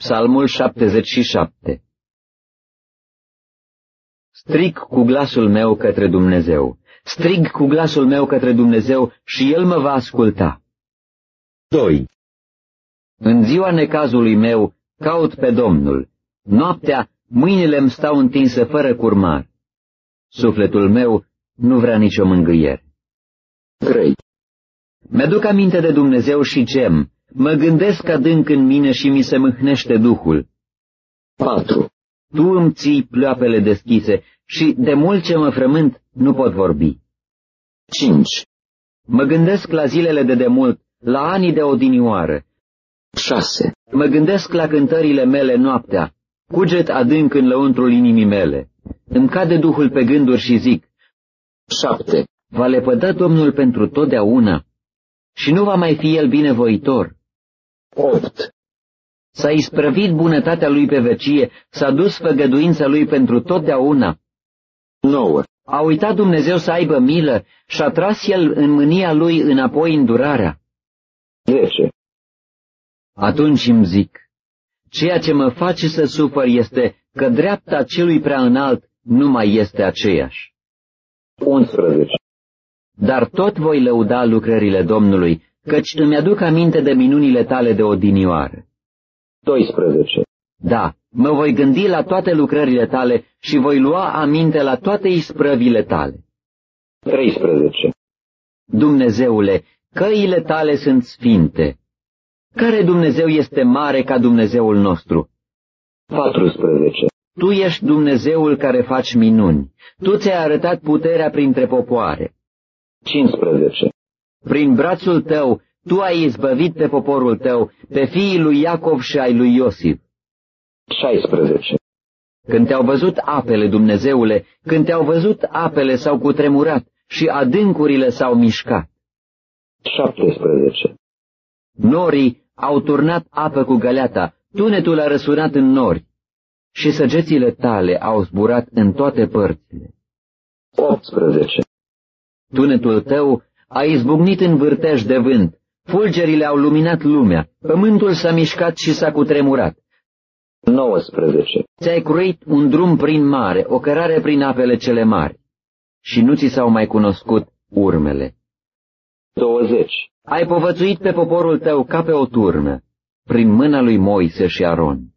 Psalmul 77. Strig cu glasul meu către Dumnezeu, strig cu glasul meu către Dumnezeu și El mă va asculta. 2. În ziua necazului meu caut pe Domnul, noaptea mâinile îmi stau întinse fără curmar. Sufletul meu nu vrea nicio mângâiere. 3. Mi-aduc aminte de Dumnezeu și gem, mă gândesc adânc în mine și mi se mâhnește Duhul. 4. Tu îmi ții pleoapele deschise și de mult ce mă frământ nu pot vorbi. 5. Mă gândesc la zilele de demult, la anii de odinioară. 6. Mă gândesc la cântările mele noaptea, cuget adânc în lăuntrul inimii mele. Îmi cade Duhul pe gânduri și zic. 7. Va lepăda Domnul pentru totdeauna și nu va mai fi El binevoitor. 8. S-a isprăvit bunătatea Lui pe vecie, s-a dus făgăduința Lui pentru totdeauna. 9. A uitat Dumnezeu să aibă milă și-a tras El în mânia Lui înapoi îndurarea. 10. Atunci îmi zic, ceea ce mă face să sufăr este că dreapta celui prea înalt nu mai este aceeași. 11. Dar tot voi lăuda lucrările Domnului, căci îmi aduc aminte de minunile tale de odinioară. 12. Da, mă voi gândi la toate lucrările tale și voi lua aminte la toate isprăvile tale. 13. Dumnezeule, căile tale sunt sfinte. Care Dumnezeu este mare ca Dumnezeul nostru? 14. Tu ești Dumnezeul care faci minuni. Tu ți-ai arătat puterea printre popoare. 15. Prin brațul tău, tu ai izbăvit pe poporul tău, pe fiii lui Iacov și ai lui Iosif. 16. Când te-au văzut apele, Dumnezeule, când te-au văzut apele s-au cutremurat și adâncurile s-au mișcat. 17. Norii au turnat apă cu găleata, tunetul a răsunat în nori și săgețile tale au zburat în toate părțile. 18. Tunetul tău a izbucnit în vârtej de vânt, fulgerile au luminat lumea, pământul s-a mișcat și s-a cutremurat. 19. Ți-ai cruit un drum prin mare, o cărare prin apele cele mari, și nu ți s-au mai cunoscut urmele. 20. Ai povățuit pe poporul tău ca pe o turnă, prin mâna lui Moise și Aron.